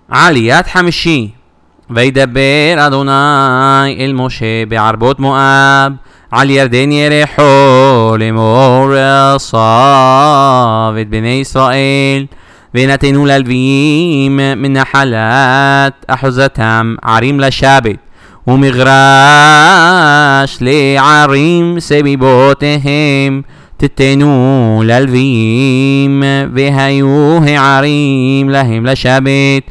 עליית חמישי. וידבר אדוני אל משה בערבות מואב על ירדן יריחו לאמור אסף את בני ישראל ונתנו ללוויים מן נחלת אחוזתם ערים לשבת ומגרש לערים סביבותיהם תתנו ללוויים והיו הערים להם לשבת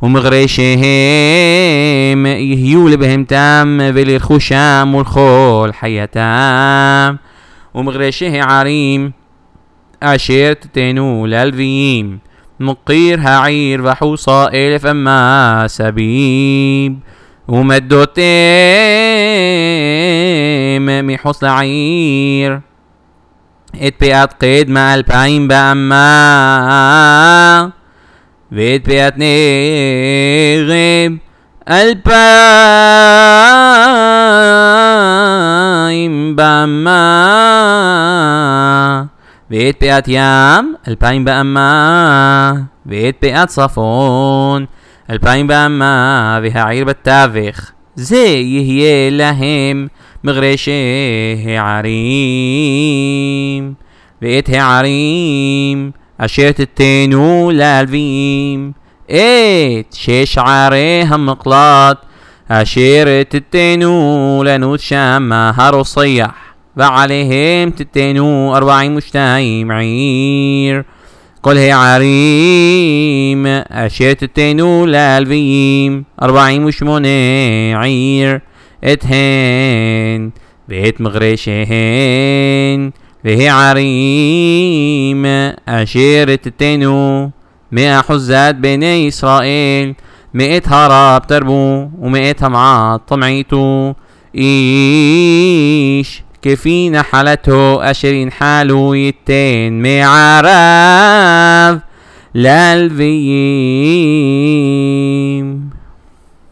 ומגרשיהם יהיו לבהמתם ולרכושם ולכל חייתם ומגרשי הערים אשר תתנו ללוויים מוקיר העיר וחוסה 1000 אמה סביב ומדותיהם מחוץ לעיר את פאת קדמה 2000 באמה ואת פאת נגב 2000 באמה ואת פאת ים 2000 באמה ואת פאת צפון 2000 באמה והעיר בתווך זה יהיה להם מגרשי הערים ואת הערים אשר תתנו ללוויים את 6 ערי המקלט אשר תתנו לנות שם הרוסח ועליהם תתנו 42 עיר כל הערים אשר תתנו ללוויים 48 עיר את הן ואת מגרשיהן והערים אשר תתנו מאחוזת בני ישראל מאת הרב תרבו ומאת המעט טמעיתו איש כפי נחלתו אשר ינחלו ייתן מערב ללוויים.